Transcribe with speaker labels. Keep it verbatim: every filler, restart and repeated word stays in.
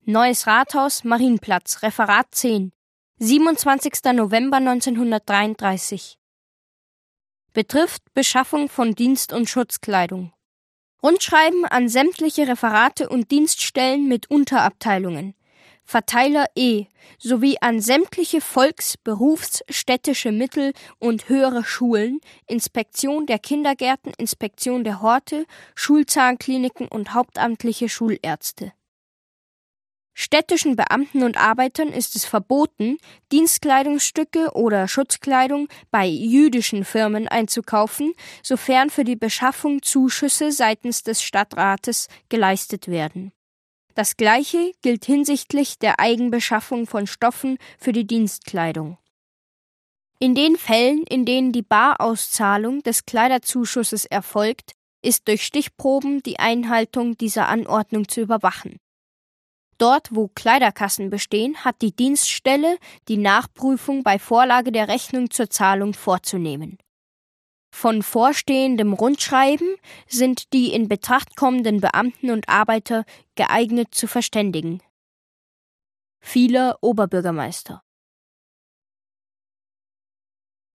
Speaker 1: Neues Rathaus, Marienplatz, Referat zehn, siebenundzwanzigster November neunzehnhundertdreiunddreißig. Betrifft Beschaffung von Dienst- und Schutzkleidung. Rundschreiben an sämtliche Referate und Dienststellen mit Unterabteilungen. Verteiler E sowie an sämtliche Volks-, Berufs-, städtische Mittel- und höhere Schulen, Inspektion der Kindergärten, Inspektion der Horte, Schulzahnkliniken und hauptamtliche Schulärzte. Städtischen Beamten und Arbeitern ist es verboten, Dienstkleidungsstücke oder Schutzkleidung bei jüdischen Firmen einzukaufen, sofern für die Beschaffung Zuschüsse seitens des Stadtrates geleistet werden. Das Gleiche gilt hinsichtlich der Eigenbeschaffung von Stoffen für die Dienstkleidung. In den Fällen, in denen die Barauszahlung des Kleiderzuschusses erfolgt, ist durch Stichproben die Einhaltung dieser Anordnung zu überwachen. Dort, wo Kleiderkassen bestehen, hat die Dienststelle die Nachprüfung bei Vorlage der Rechnung zur Zahlung vorzunehmen. Von vorstehendem Rundschreiben sind die in Betracht kommenden Beamten und Arbeiter geeignet zu verständigen. Vieler Oberbürgermeister.